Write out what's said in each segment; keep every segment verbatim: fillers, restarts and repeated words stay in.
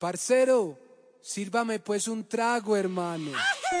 Parcero, sírvame pues un trago, hermano.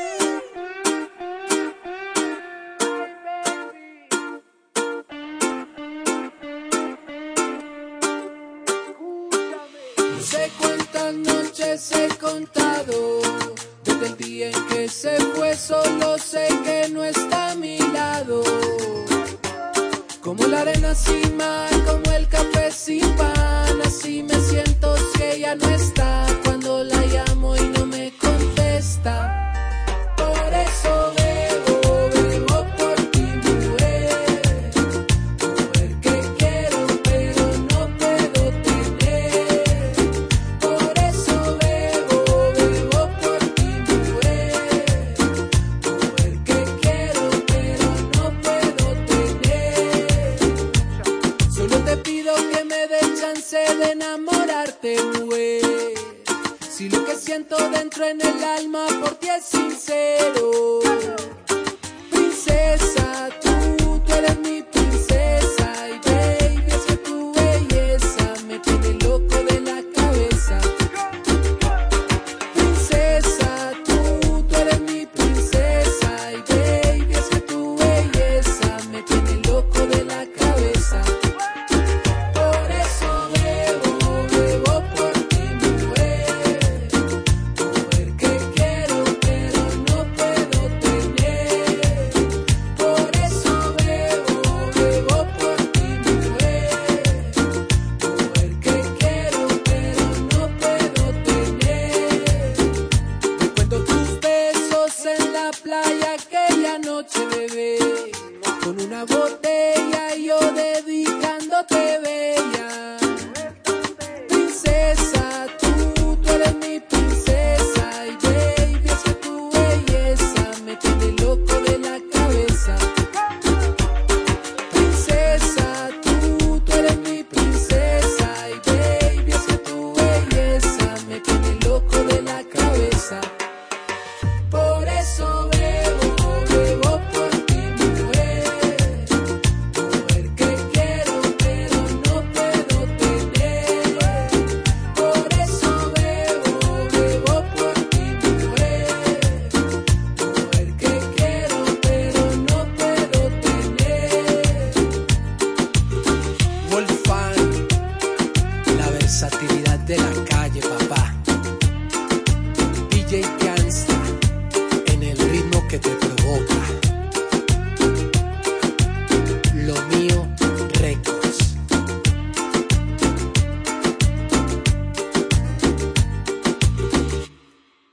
No sé cuántas noches he contado, desde el día en que se fue, solo sé que no está a mi lado. Como la arena sin mar, como el café sin pan, así me siento si ella no está, cuando la llamo y no me contesta. Por eso bebo, bebo por ti, mujer, mujer que quiero pero no puedo tener. Por eso bebo, bebo por ti, mujer, mujer que quiero pero no puedo tener. Solo te pido que me des chance de enamorarte, mujer. Si lo que siento dentro en el alma por ti es sincero. Princesa, tú, tú eres mi princesa. Y baby, es que tu belleza me tiene loco de la cabeza. Princesa, tú, tú eres mi princesa. Y baby, es que tu belleza me tiene loco de la cabeza. Por eso bebo, bebo por ti, mujer, mujer que quiero pero no puedo tener. Por eso bebo, bebo por ti, mujer, mujer que quiero pero no puedo tener. Recuerdo tus besos en la playa aquella noche, bebé, con una botella y yo de